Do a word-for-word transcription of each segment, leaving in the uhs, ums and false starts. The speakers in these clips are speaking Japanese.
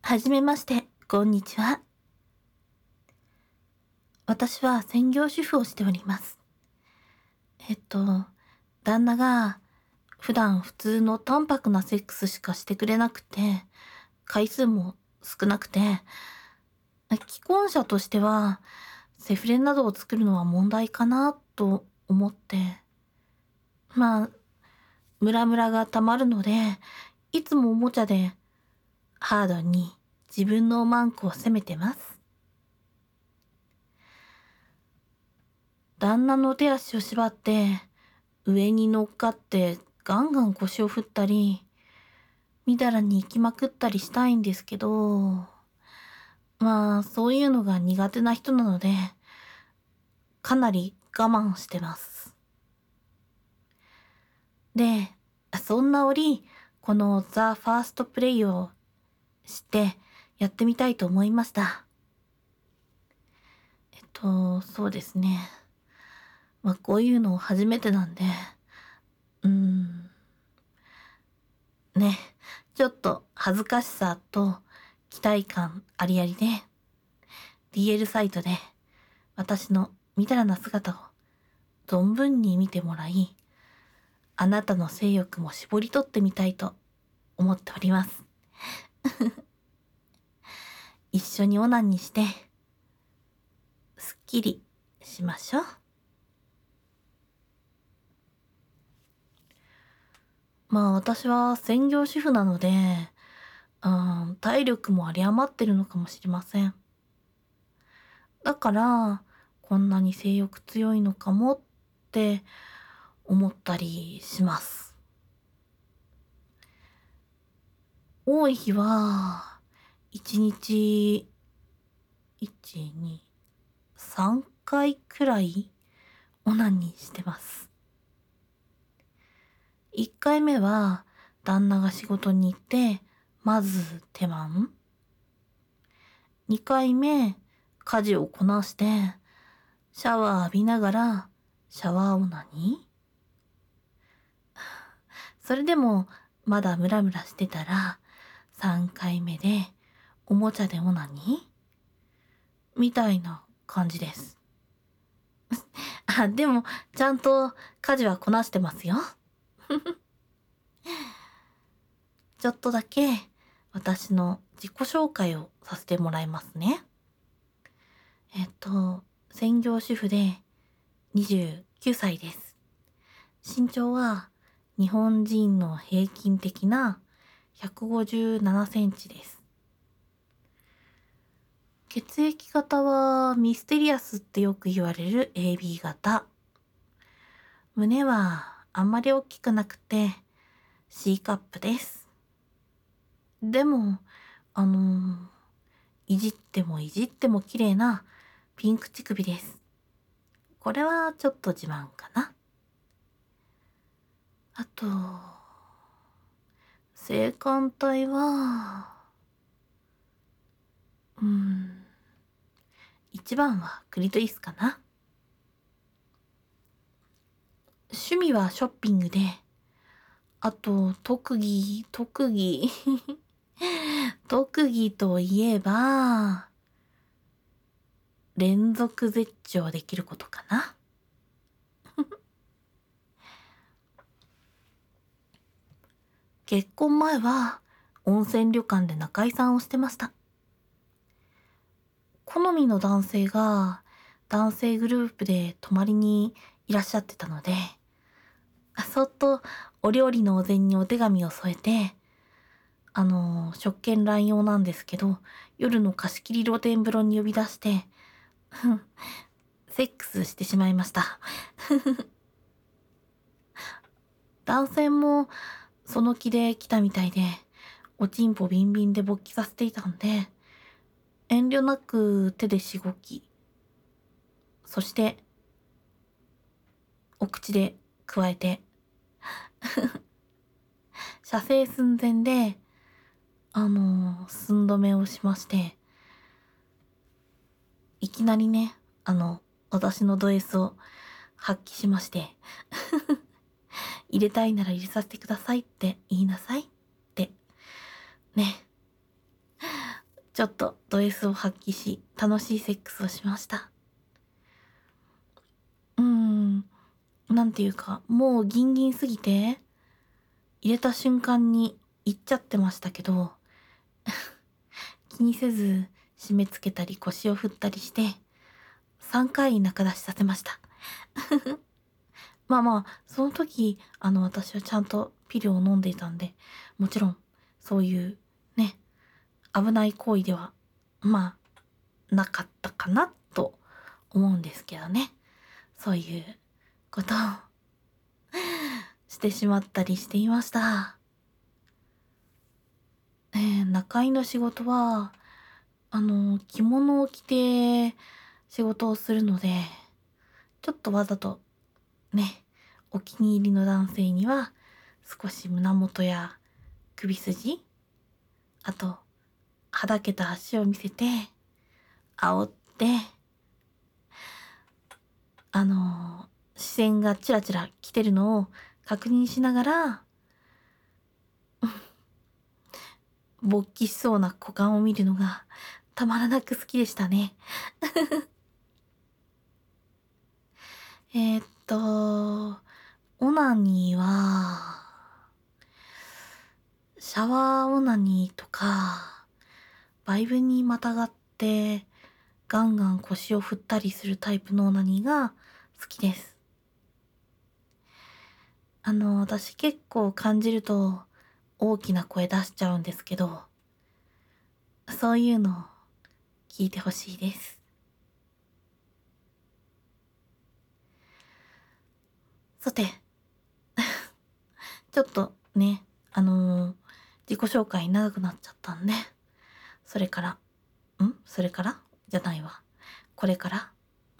はじめまして、こんにちは。私は専業主婦をしております。えっと、旦那が普段普通の淡白なセックスしかしてくれなくて、回数も少なくて、既婚者としてはセフレなどを作るのは問題かなと思って、まあ、ムラムラがたまるので、いつもおもちゃでハードに自分のマンコを責めてます。旦那の手足を縛って上に乗っかってガンガン腰を振ったり、みだらに行きまくったりしたいんですけど、まあそういうのが苦手な人なので、かなり我慢してます。で、そんな折、このザ・ファーストプレイをしてやってみたいと思いました。えっと、そうですね。まあこういうの初めてなんで、うーん、ね、ちょっと恥ずかしさと期待感ありありで、ディーエル サイトで私のみだらな姿を存分に見てもらい、あなたの性欲も絞り取ってみたいと思っております。一緒にオナニーして、すっきりしましょう。まあ私は専業主婦なので、うん、体力も有り余ってるのかもしれません。だから、こんなに性欲強いのかもって思ったりします。多い日は、一日、いち、に、さんかいくらいオナニーしてます。いっかいめは、旦那が仕事に行って、まず手間。にかいめ、家事をこなして、シャワー浴びながら、シャワーオナニー。それでも、まだムラムラしてたら、さんかいめで、おもちゃでオナニーみたいな感じです。あ、でも、ちゃんと家事はこなしてますよ。ちょっとだけ私の自己紹介をさせてもらいますね。えっと、専業主婦でにじゅうきゅうさいです。身長は日本人の平均的なひゃくごじゅうななセンチです。血液型はミステリアスってよく言われる エービー 型。胸はあんまり大きくなくて C カップです。でも、あのー、いじってもいじっても綺麗なピンク乳首です。これはちょっと自慢かな。あと、性感帯は、うーん、一番はクリトリスかな。趣味はショッピングで、あと、特技、特技、特技といえば、連続絶頂できることかな。結婚前は温泉旅館で仲居さんをしてました。好みの男性が男性グループで泊まりにいらっしゃってたので、そっとお料理のお膳にお手紙を添えて、あの、食券乱用なんですけど、夜の貸し切り露天風呂に呼び出して、セックスしてしまいました。男性もその気で来たみたいで、おちんぽビンビンで勃起させていたんで、遠慮なく手でしごき、そしてお口で加えて、射精寸前で、あのー、寸止めをしまして、いきなりね、あの、私のド S を発揮しまして、入れたいなら入れさせてくださいって言いなさいって、ね。 ちょっとド S を発揮し、楽しいセックスをしました。うーん、なんていうか、もうギンギンすぎて、入れた瞬間に行っちゃってましたけど、気にせず締め付けたり腰を振ったりして、さんかい中出しさせました。まあまあ、その時、あの、私はちゃんとピルを飲んでいたんで、もちろん、そういうね、危ない行為では、まあ、なかったかなと思うんですけどね。そういうことをしてしまったりしていました。えー、中居の仕事は、あの、着物を着て仕事をするので、ちょっとわざとね、お気に入りの男性には少し胸元や首筋、あと、はだけた足を見せて、煽って、あのー、視線がチラチラ来てるのを確認しながら、勃起しそうな股間を見るのがたまらなく好きでしたね。えーっと、オナニーは、シャワーオナニーとか、バイブにまたがってガンガン腰を振ったりするタイプのオナニーが好きです。あの、私結構感じると大きな声出しちゃうんですけど、そういうのを聞いてほしいです。さて、ちょっとね、あのー自己紹介長くなっちゃったんで、それから、んそれからじゃないわ。これから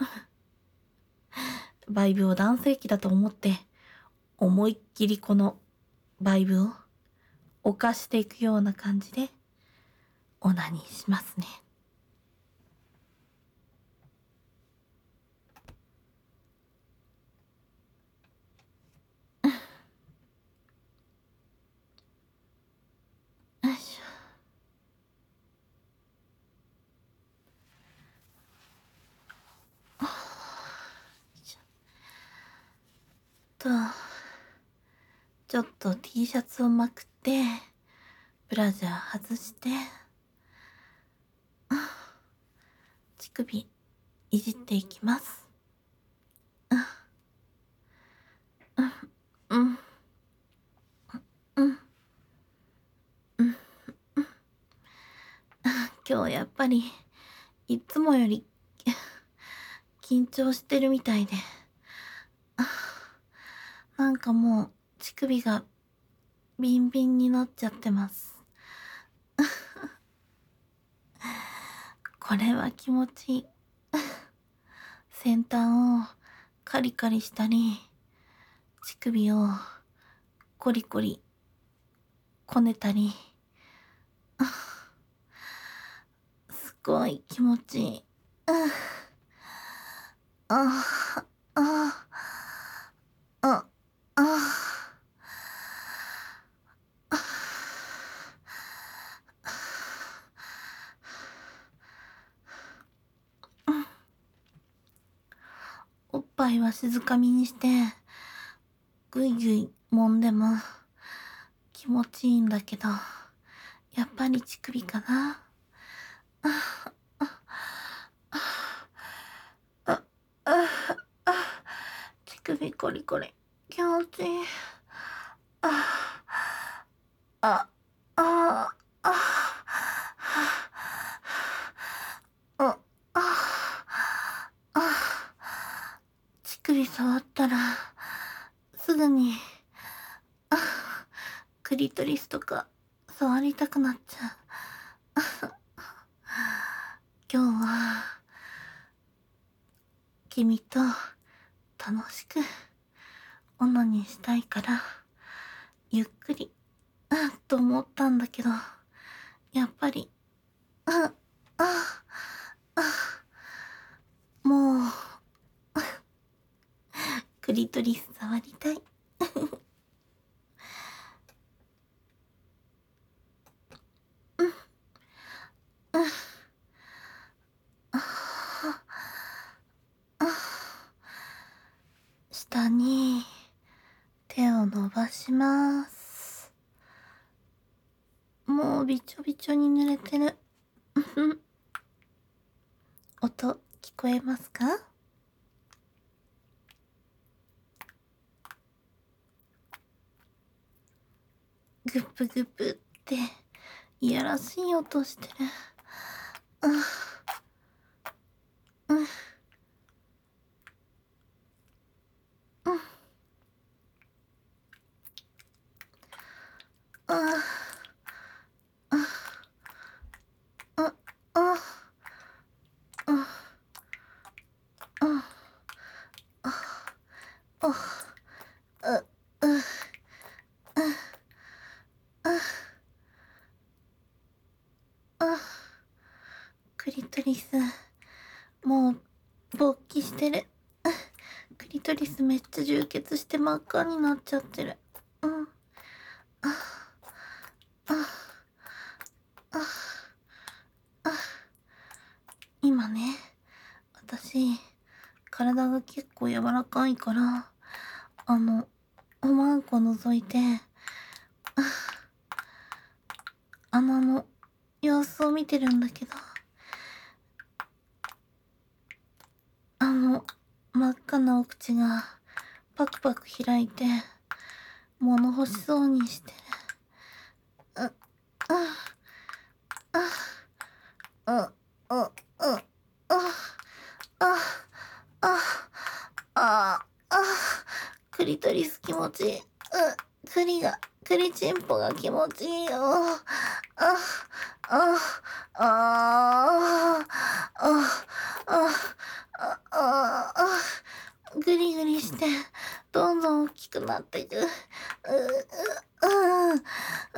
バイブを男性器だと思って、思いっきりこのバイブを犯していくような感じで、オナニーしますね。よいしょ。と、ちょっと T シャツをまくって、ブラジャー外して、乳首いじっていきます。うん、うん、うん、うん。今日やっぱり、いつもより、緊張してるみたいで、なんかもう、乳首がビンビンになっちゃってます。これは気持ちいい。先端をカリカリしたり、乳首をコリコリこねたり、すごい気持ちいい。ああ、あ、あ、おっぱいは静かみにして、ぐいぐい揉んでも気持ちいいんだけど、やっぱり乳首かな。あ、あ、あ、あ、あ、乳首コリコリ、気持ちいい。あ、あ、あ、あ、あ、あ、あ、乳首触ったら、すぐに、あ、クリトリスとか触りたくなっちゃう。今日は、君と楽しくオナニーしたいから、ゆっくり、うんと思ったんだけど、やっぱり、うん、あ、あ、もう、クリトリス触りたい。 伸ばします。もうびちょびちょに濡れてる。音聞こえますか？グップグップっていやらしい音してる。うんうんうんあああああああああクリトリスもう勃起してる。クリトリスめっちゃ充血して真っ赤になっちゃってる。うんああああ今ね、私体が結構柔らかいからあのおまんこ覗いて穴の様子を見てるんだけど、あの真っ赤なお口がパクパク開いて物欲しそうにしてる。うああああああああああクリトリス気持ちいい。うクリがクリチンポが気持ちいいよ。あああああああああグリグリしてどんどん大きくなっていく。うううう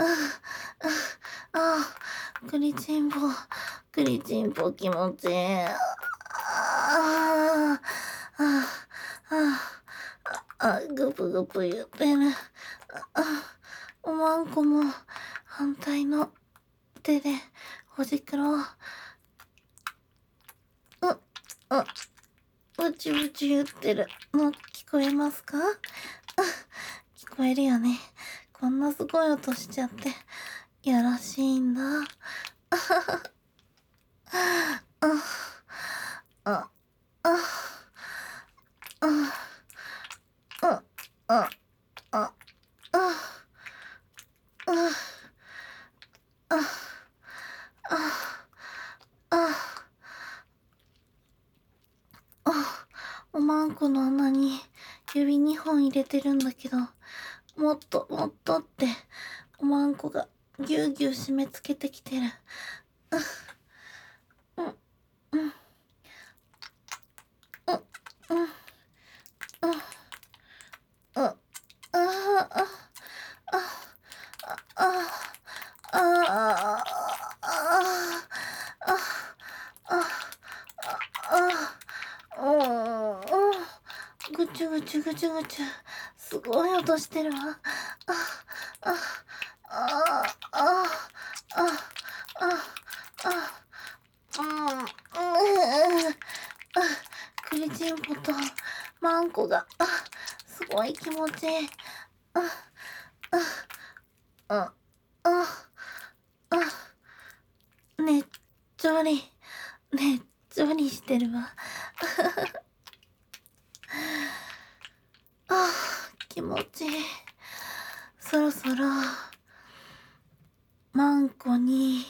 あクリチンポクリチンポ気持ちいい。あああああグプグプ言ってる。あおまんこも反対の手でほじくろう。うううちうち言ってるの聞こえますか？聞こえるよね。こんなすごい音しちゃってやらしいんだ。あああああああああおまんこの穴に指にほん入れてるんだけど、もっともっとっておまんこがぎゅうぎゅう締め付けてきてる。うんうんうんうんうんあああああああぐちゅぐちゅぐちゅぐちゅすごい音してるわ。あああああああクリチンポとマンコがすごい気持ちいい。ああああねっちょりねっちょりしてるわ。あ気持ちいい。そろそろマンコに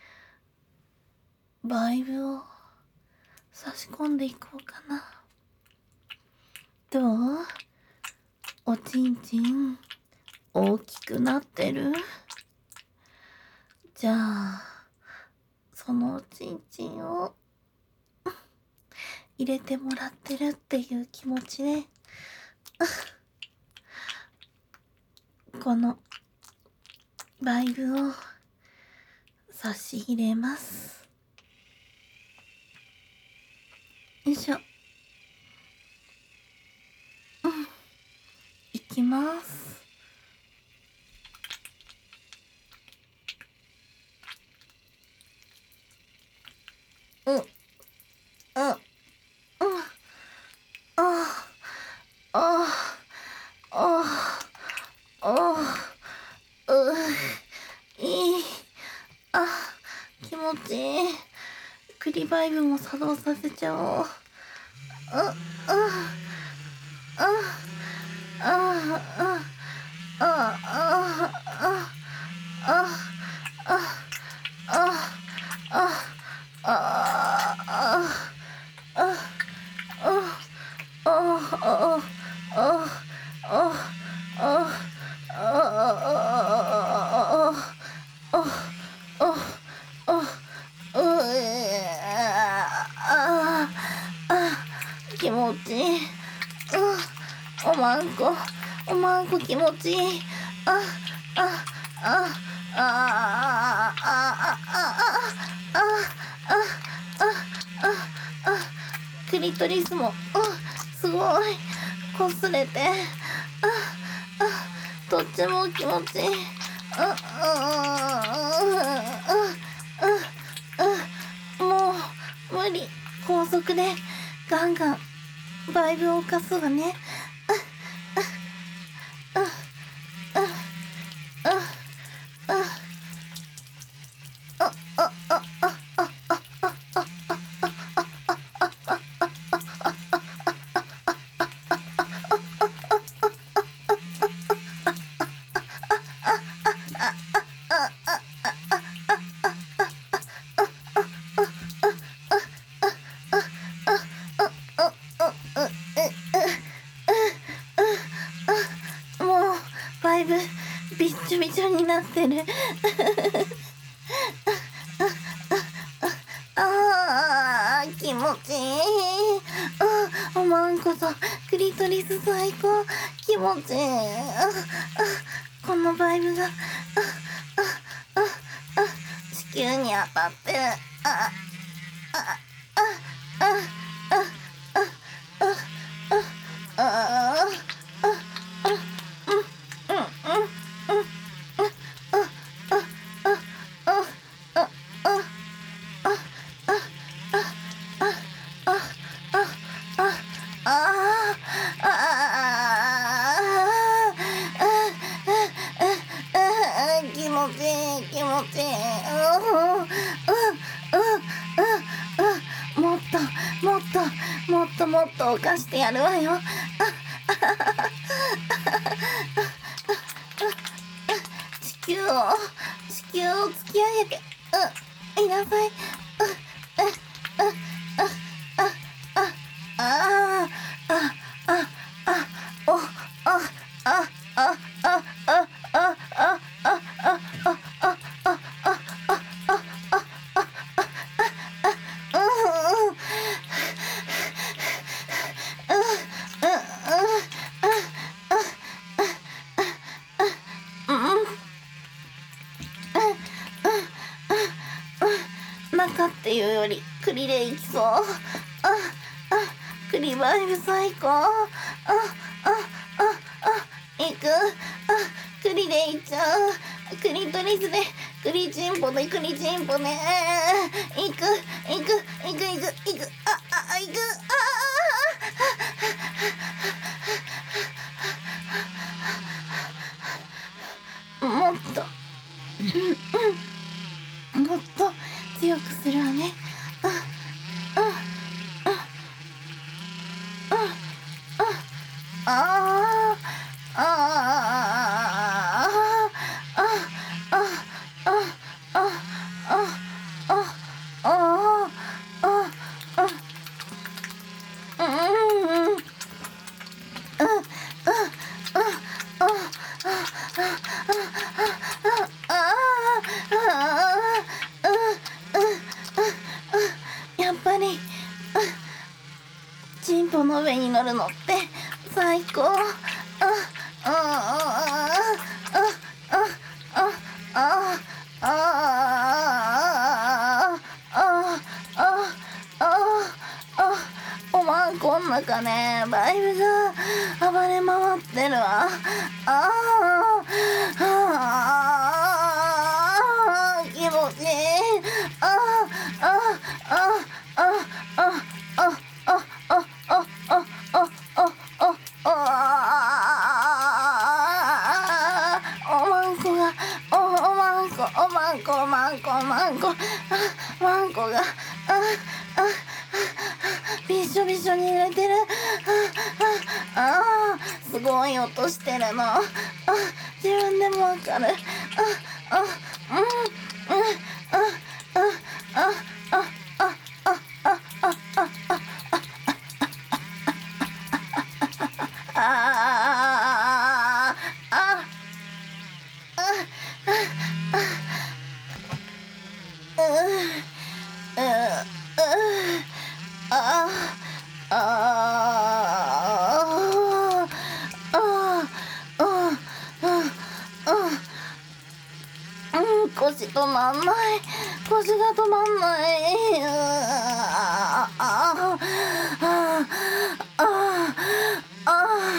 バイブを差し込んでいこうかな。どう？おちんちん大きくなってる？じゃあそのおちんちんを入れてもらってるっていう気持ちでこのバイブを差し入れます。よいしょ。うんいきます。うんうんうんあああああ、気持ちいい。クリバイブも作動させちゃおう。あ、あ、あ、あ、あ、あ、あ、あ、あ、あ、あ、あ、気持ちいい。おまんこ、おまんこ気持ちいい。あ、あ、あ、あ、あ、あ、あ、あ、あ、あ、あ、クリトリスも、すごい、擦れて、あ、あ、どっちも気持ちいい。あ、あ、あ、もう、無理。高速で、ガンガン、バイブを犯すわね。もうバイブびっちょびちょになってる。あー気持ちいい。あ、おまんことクリトリス最高。気持ちいい。ああこのバイブがああああ地球に当たってる。ああああああああああ気持ちいい気持ちいい。もっともっともっともっと犯してやるわよ。地球を地球を突き上げていなさい。あああああおああああああああ中っていうより栗でいきそう。ああ栗バイブ最高。ああああいく。あ栗でいっちゃう。クリトリスでクリチンポでクリチンポでいくいくいくいくいくああいくあもっともっと強くするわね。ああああああやっぱりチンポの上に乗るのって最高。あああああああおまんこん中ねバイブが暴れ回ってるわ。あああ気持ちいい。あああああおまんこがおおまんこおまんこおまんこおあマンコ、あマンコが、ああびしょびしょに揺れてる。あああすごい音してるの。あ自分でもわかる。ああうんうんあああああああああああああ腰止まんない。腰が止まんない。ああああああ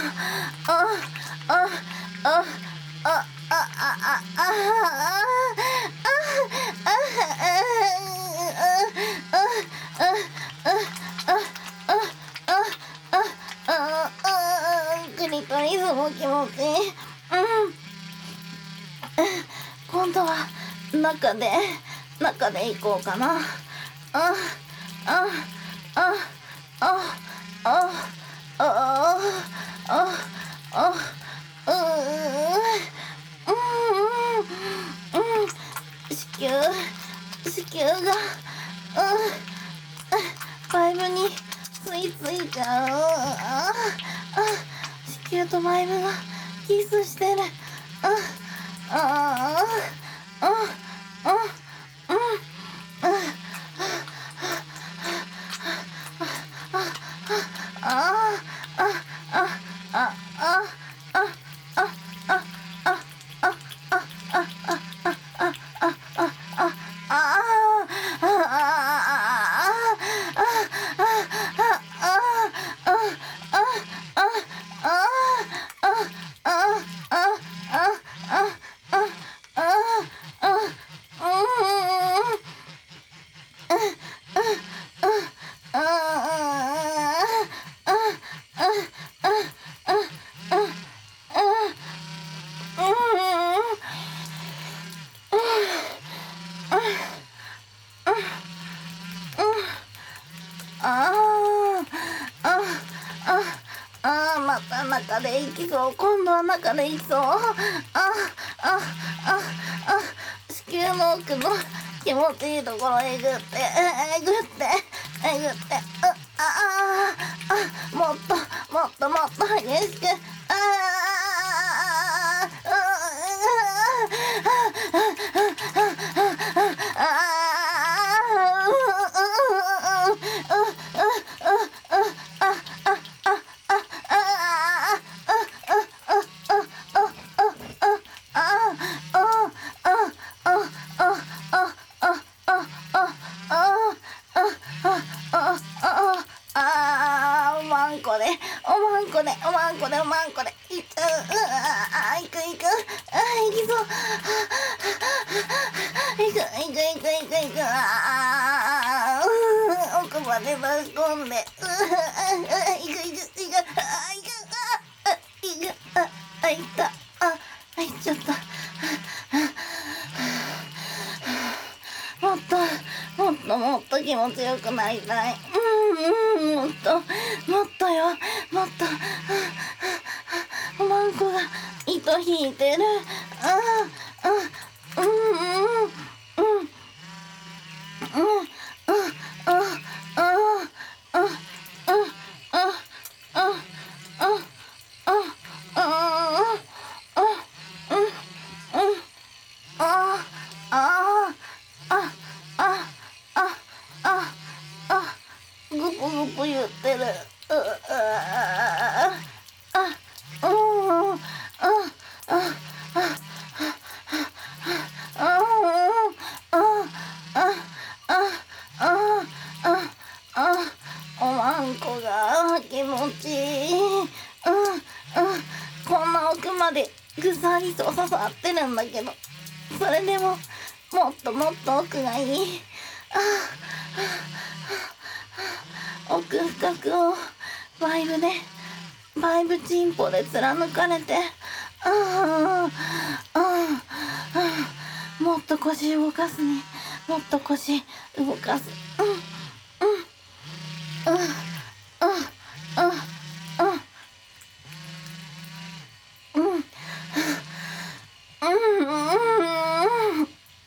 ああクリトリスも気持ちいい。うん今度は中で中で行こうかな。ああああああああああううんうん子宮子宮がうんバイブに吸い付いちゃう。ああ子宮とバイブがキスしてる。あああああうんあああああああまた中で行きそう。今度は中で行きそう。あああああ子宮の奥の気持ちいいところえぐってえぐってえぐってあああもっともっともっと激しくああおまんこでおまんこでおまんこでおまんこでいっちゃう。あいくいくあいきそういくいくいくいくいくあ奥まで差し込んでいくいくいくあいくあいくああいったああいっちゃった。もっともっともっと気持ちよくなりたい。うんうんもっともっとよもっとおまんこが糸引いてる。ああうんうんうんうんうんああああグポグポ言ってる。うああうんうんおまんこが気持ちいい。うんうんこんな奥までぐさりと刺さってるんだけどそれでももっともっと奥がいい。奥深くをバイブでバイブチンポで貫かれてああああもっと腰動かすね。 もっと腰動かす。うんうんうんうんうんうんうんうんうん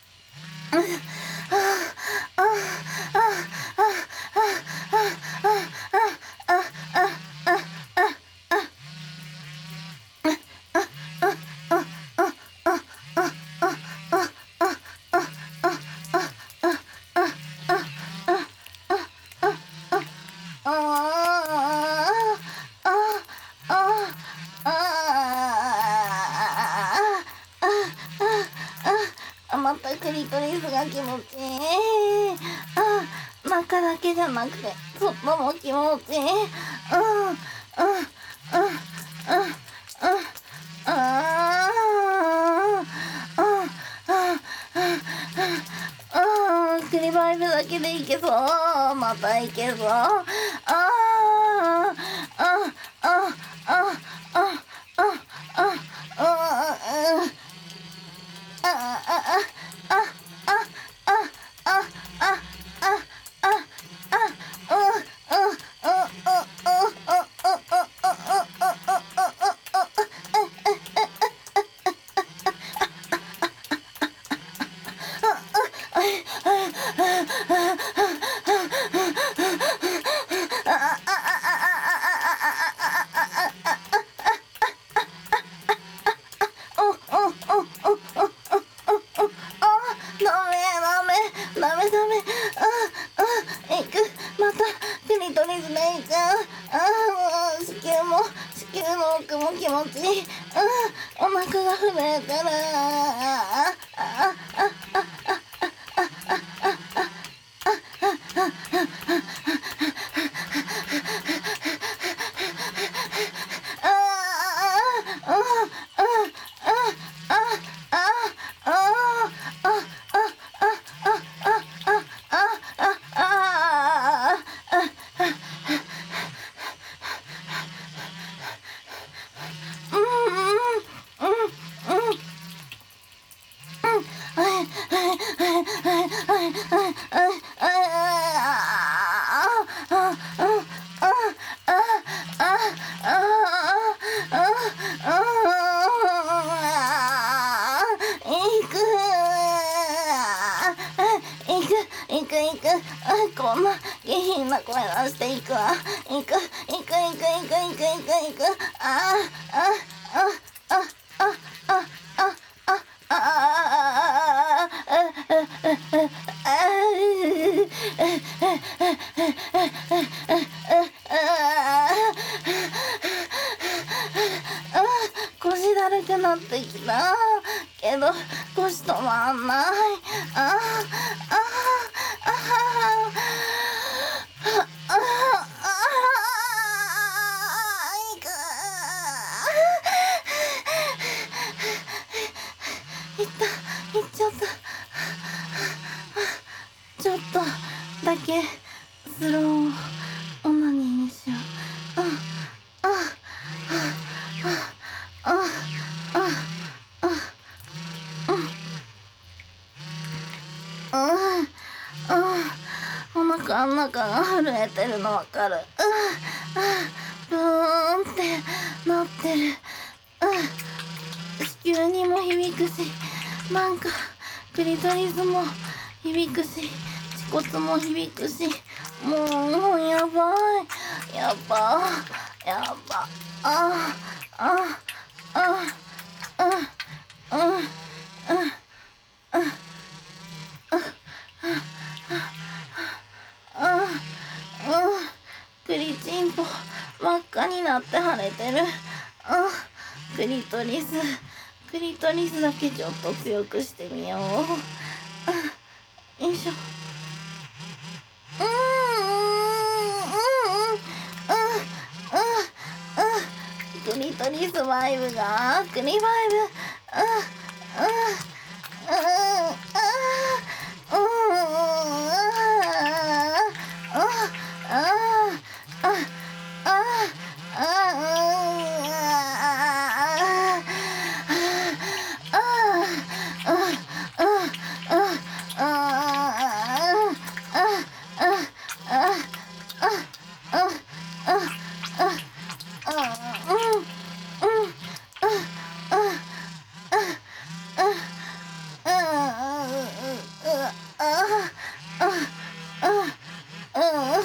またクリトリスが気持ちいい。あ、中だけじゃなくて外も気持ちいい。うんうんうんうんうんうん、クリバイブだけでいけそう。またいけそう。ああああああああああダメダメ。ああ、行く。またクリトリスメイちゃん。ああ、子宮も子宮の奥も気持ちいい。ああ、お腹が震えてる。ああああ行く行く。あ、こんな下品な声出していくわ。行く行く行く行く行く行く行く。あああああああああああ腰だるくなってきたけど腰止まんない。ああああいったいっちゃった。ちょっとだけスローオナニーにしよう。ああああああああお腹の中が震えてるのわかる。ブーンってなってる。子宮にも響くし、なんかクリトリスも響くし、恥骨も響くし、もうやばいやばやば。ああああああクリチンポ真っ赤になって腫れてる。あクリトリスクリトリスだけちょっと強くしてみよう。よいしょ。うんうんうんうんクリトリスバイブがクリバイブ。うんうんあ、あ、うん、うん、うん、うん、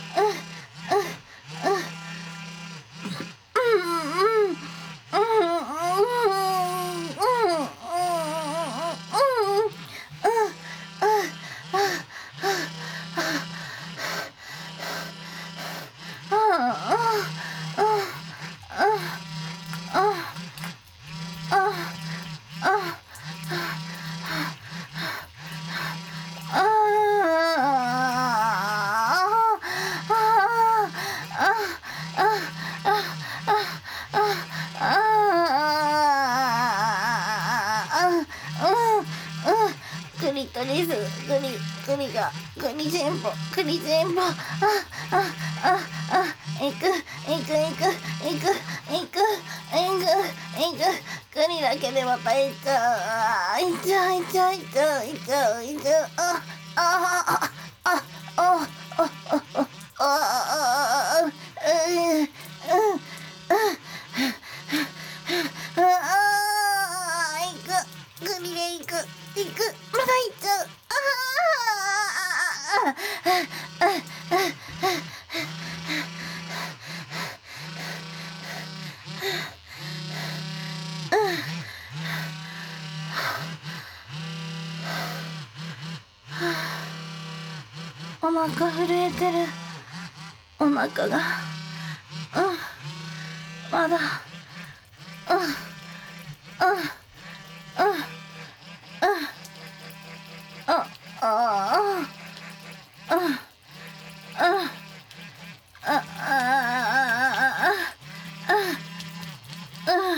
クリトリス、クリ、クリが、クリ全部、クリ全部、あ、あ、あ、あ、いく、いく、いく、いく、いく、いく、いく、クリだけでまたいく、あ、いっちゃう、いっちゃう、いく、いく、いく、あ、あ、あ、あ、あ、あ、あ、あ、あ、うん、うん、うん、あ、いく、クリでいく、いく、まだいっちゃう。お腹震えてる。お腹が、うん、まだ、うん、うん、うん、うん、あ、ああ、うん、うん、あ、あ、あ、うん、うん、うん、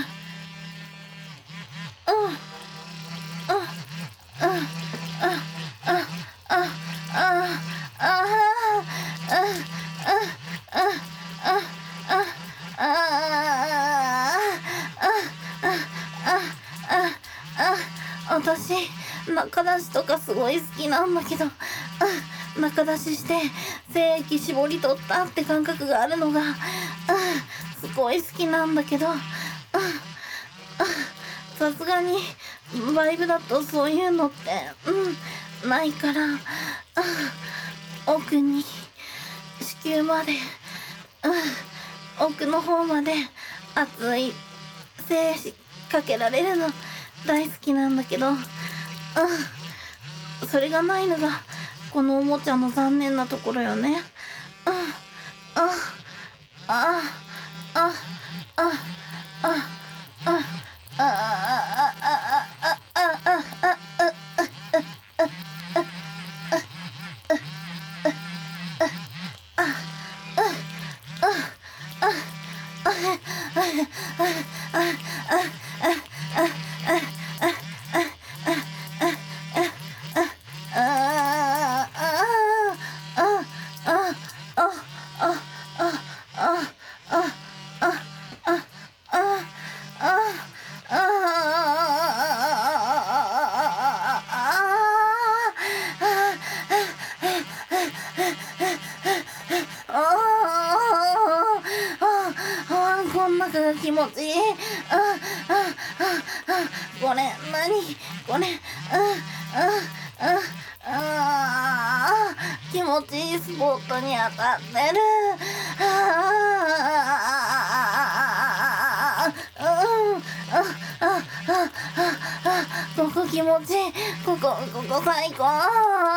私、中出しとかすごい好きなんだけど、うん、中出しして精液絞り取ったって感覚があるのが、うん、すごい好きなんだけど、うん、さすがにバイブだとそういうのって、うん、ないから、うん、奥に子宮まで、うん、奥の方まで熱い精子かけられるの大好きなんだけど、うん、それがないのがこのおもちゃの残念なところよね。うん、あ、あ、あ、あ、あ、あ、あ、あ、あ、あ、あ、あ、あ、あ、こん中が気持ちいい。あ、あ、あ、あ、これ、なにこれ、あ、あ、あ、あ、気持ちいいスポットに当たってる。あ、うん、あ、あ、あ、あ、ここ気持ちいい。ここ、ここ最高。あ、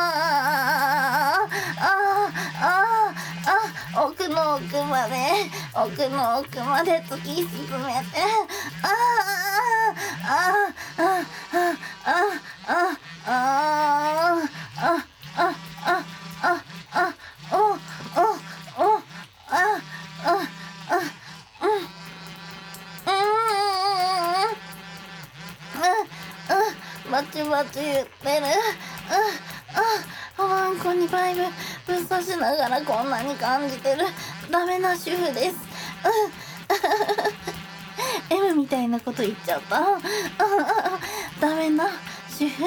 あ、あ、あ、奥の奥まで、奥の奥まで突き進めて、ああ、ああ、ああ、ああ、ああ、ああ、ああ、あ、お、お、お、あ、あ、あ、うん、うん、バチバチ言ってる。あ、ワンコにバイブぶっ刺しながらこんなに感じてるダメな主婦です。うん、M みたいなこと言っちゃった。ダメな主婦。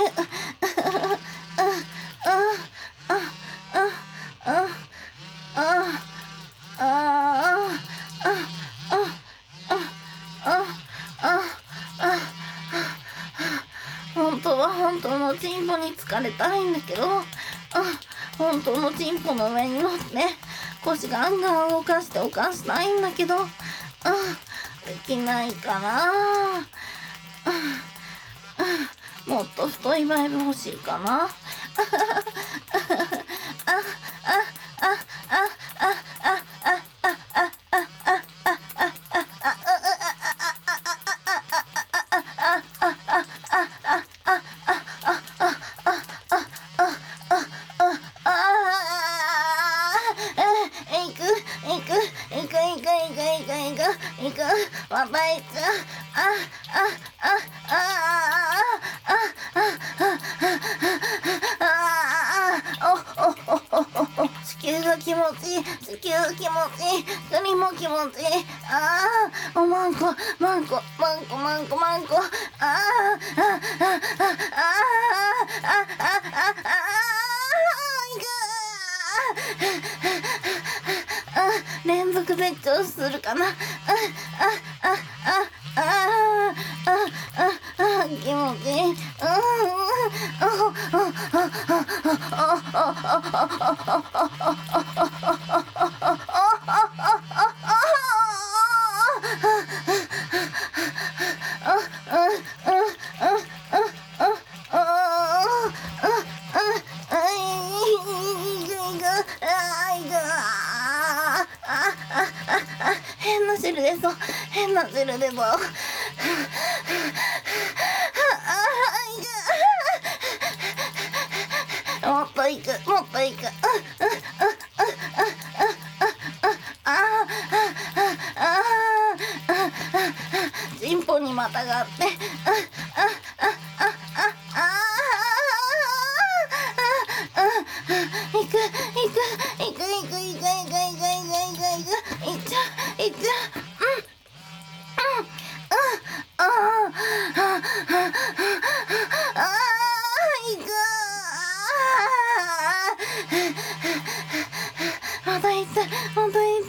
本当は本当のチンポに疲れたいんだけど、 本当のチンポの上に乗って腰ガンガン動かして犯したいんだけど、うん、できないかな。うん、もっと太いバイブ欲しいかな。あああああああまたいつああああ地球が気持ちいい、地球が気持ちいい、国も気持ちいい。ああ、おまんこ、まんこ、まんこ、まんこ、まんこ。ああ、ああ、ああ、ああ、ああ、ああ、連続絶頂するかな。ああ、ああ、ああ、ああ、あ気持ちいい。うん、変な汁出そう、変な汁出そう。もっといく、もっといく。チンポにまたがって。いく、いく、いく、いく、いく、いく、いく、いく、いく、いく、いく、いっちゃう、いっちゃう。うん、うん、ああ、ああ、ああ、いく。またいった、またいった。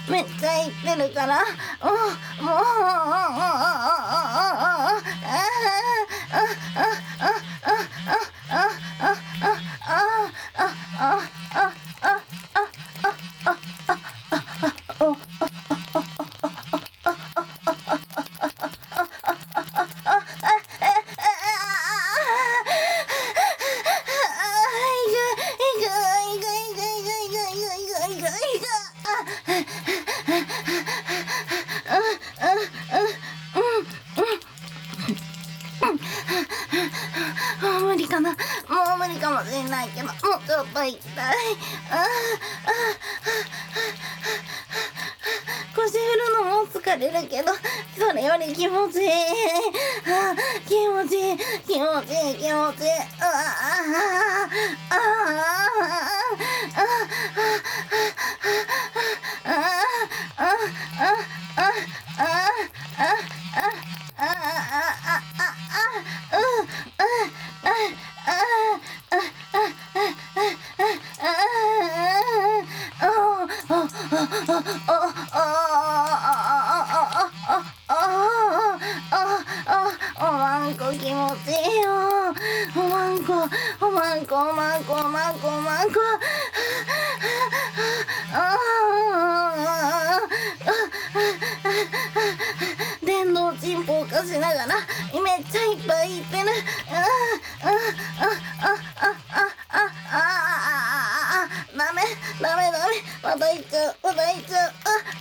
うん、めっちゃいってるから。うん、もう。もう無理かな、もう無理かもしれないけど、もうちょっと行きたい。ああ、腰振るのも疲れるけど、それより気持ちいい。ああ、気持ちいい、気持ちいい、気持ちいい。ああ、ああ、あおまんこ気持ちいいよ。おまんこ、おまんこ、おまんこ、おまんこ、おまんこ。電動チンポをかしながらめっちゃいっぱいいってる。ダメダメダメ、また行っちゃう、また行っちゃう。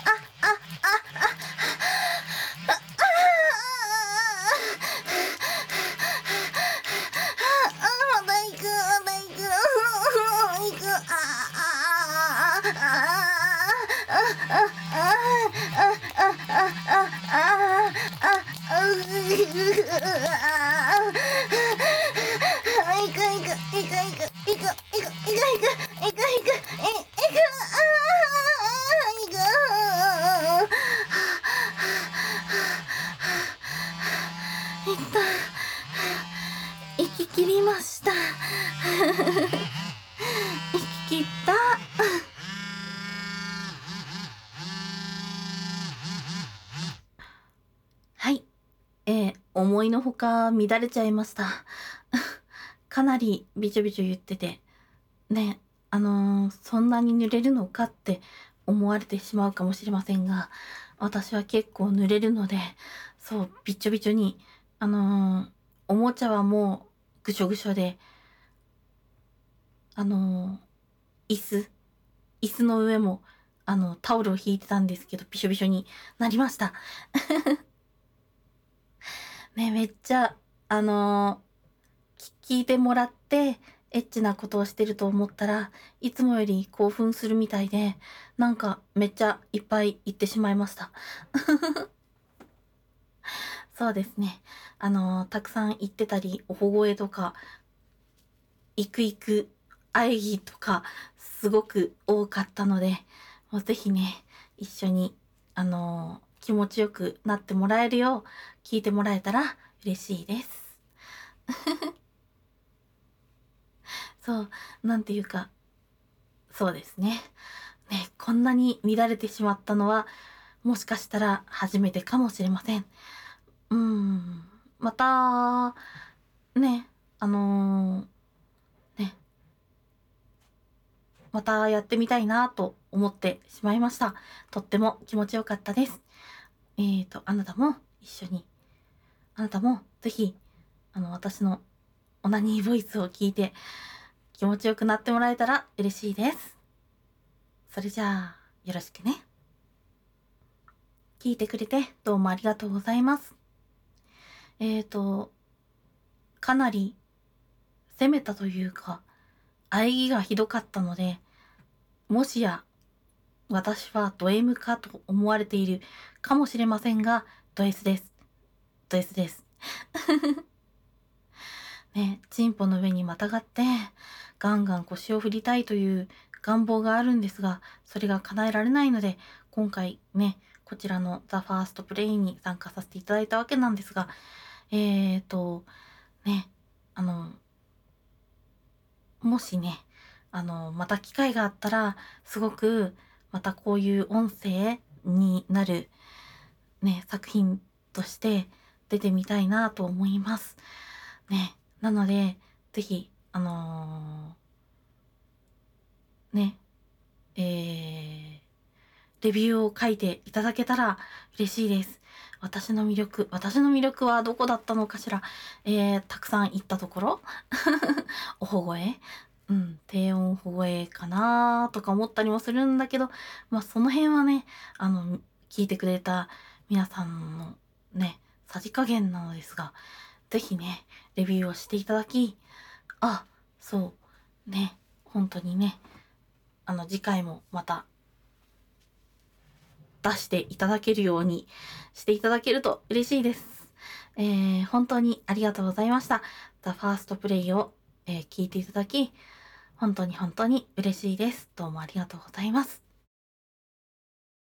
行き切りました。行き切った。はい、えー、思いのほか乱れちゃいました。かなりびちょびちょ言っててね、あのーそんなに濡れるのかって思われてしまうかもしれませんが、私は結構濡れるので、そう、びっちょびちょに、あのーおもちゃはもうぐしょぐしょで、あのー椅子、椅子の上も、あの、タオルを引いてたんですけど、びしょびしょになりました。ね、めっちゃ、あのー聞いてもらって、エッチなことをしてると思ったらいつもより興奮するみたいで、なんかめっちゃいっぱい言ってしまいました。そうですね。あのたくさん言ってたり、おほ声とか、いくいく、喘ぎとか、すごく多かったので、もうぜひね、一緒に、あの気持ちよくなってもらえるよう聞いてもらえたら嬉しいです。そう、なんていうか、そうですね。ね、こんなに乱れてしまったのは、もしかしたら初めてかもしれません。うーん。また、ね、あのーね、またやってみたいなと思ってしまいました。とっても気持ちよかったです。えーと、あなたも一緒に、あなたもぜひ、あの、私のオナニーボイスを聞いて気持ちよくなってもらえたら嬉しいです。それじゃあ、よろしくね。聞いてくれてどうもありがとうございます。えーと、かなり攻めたというか、喘ぎがひどかったので、もしや私はド M かと思われているかもしれませんが、ド S です。ド S です。ね、チンポの上にまたがって、ガンガン腰を振りたいという願望があるんですが、それが叶えられないので、今回ね、こちらのザ・ファーストプレイに参加させていただいたわけなんですが、えーと、ね、あの、もしね、あの、また機会があったら、すごく、またこういう音声になる、ね、作品として出てみたいなと思います。ね、なので、ぜひ、あのーね、えー、レビューを書いていただけたら嬉しいです。私の魅力、私の魅力はどこだったのかしら。えー、たくさん言ったところおほ声うん、低音保護声かなとか思ったりもするんだけど、まあその辺はね、あの、聞いてくれた皆さんのね、さじ加減なのですが、ぜひね、レビューをしていただき、あ、そう、ね、本当にね、あの次回もまた出していただけるようにしていただけると嬉しいです。えー、本当にありがとうございました。ザ・ファーストプレイを、えー聞いていただき、本当に本当に嬉しいです。どうもありがとうございます。